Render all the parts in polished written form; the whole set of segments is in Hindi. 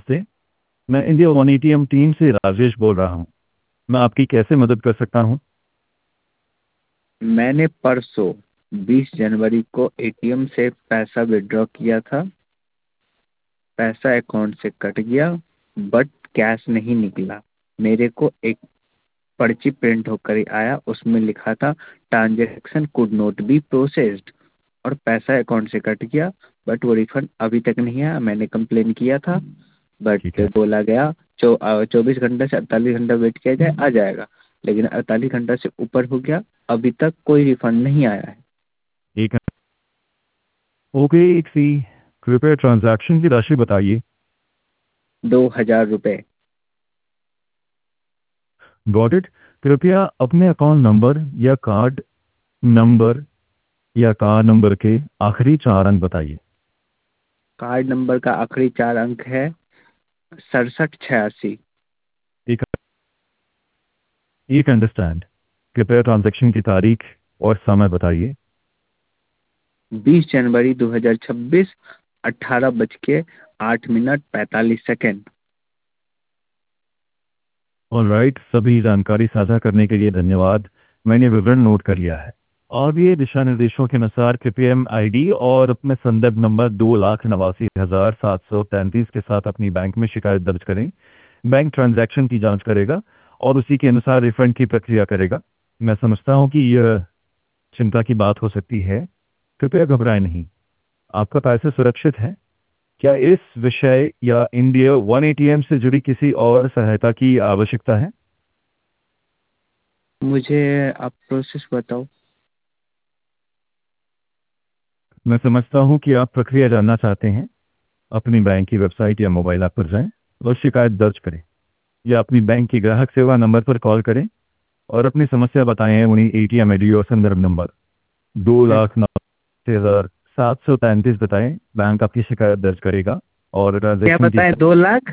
नमस्ते। मैं इंडिया वन एटीएम टीम से राजेश बोल रहा हूँ। मैं आपकी कैसे मदद कर सकता हूँ? मैंने परसों 20 जनवरी को एटीएम से पैसा विड्रॉ किया था। पैसा अकाउंट से कट गया बट कैश नहीं निकला। मेरे को एक पर्ची प्रिंट होकर आया, उसमें लिखा था transaction could not be processed, और पैसा अकाउंट से कट गया बट वो रिफंड अभी तक नहीं आया। मैंने कंप्लेन किया था ठीक बट है। बोला गया 24 घंटे से 48 घंटा वेट किया जाए, आ जाएगा। लेकिन 48 घंटा से ऊपर हो गया, अभी तक कोई रिफंड नहीं आया है। एक ओके, एक सी कृपया ट्रांजैक्शन की राशि बताइए। 2000 रुपये। Got it. कृपया अपने अकाउंट नंबर या कार्ड नंबर के आखिरी 4 अंक बताइए। कार्ड नंबर का आखिरी 4 अंक है 6786। एक एक अंडरस्टैंड। कृपया ट्रांजैक्शन की तारीख और समय बताइए। 20 जनवरी 2026, 18:08:45। ऑलराइट, सभी जानकारी साझा करने के लिए धन्यवाद। मैंने विवरण नोट कर लिया है। और ये दिशा निर्देशों के अनुसार कृपया आईडी और अपने संदर्भ नंबर 2,89,733 के साथ अपनी बैंक में शिकायत दर्ज करें। बैंक ट्रांजैक्शन की जांच करेगा और उसी के अनुसार रिफंड की प्रक्रिया करेगा। मैं समझता हूं कि यह चिंता की बात हो सकती है। कृपया घबराएं नहीं, आपका पैसा सुरक्षित है। क्या इस विषय या इंडिया वन एटीएम से जुड़ी किसी और सहायता की आवश्यकता है? मुझे आप प्रोसेस बताओ। मैं समझता हूं कि आप प्रक्रिया जानना चाहते हैं। अपनी बैंक की वेबसाइट या मोबाइल ऐप पर जाएं और शिकायत दर्ज करें, या अपनी बैंक की ग्राहक सेवा नंबर पर कॉल करें और अपनी समस्या बताएं। उन्हीं एटीएम आईडी और संदर्भ नंबर दो हम्म, लाख 733 बताएं। बैंक आपकी शिकायत दर्ज करेगा और क्या ट्रांजेक्शन की बताएं, 2 लाख?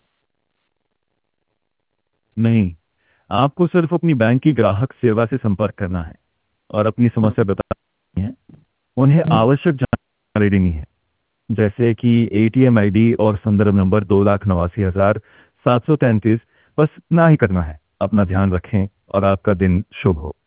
नहीं, आपको सिर्फ अपनी बैंक की ग्राहक सेवा से संपर्क करना है और अपनी समस्या बतानी है। उन्हें आवश्यक जानकारी देनी है, जैसे कि एटीएम आईडी और संदर्भ नंबर 2,89,733। बस इतना ही करना है। अपना ध्यान रखें और आपका दिन शुभ हो।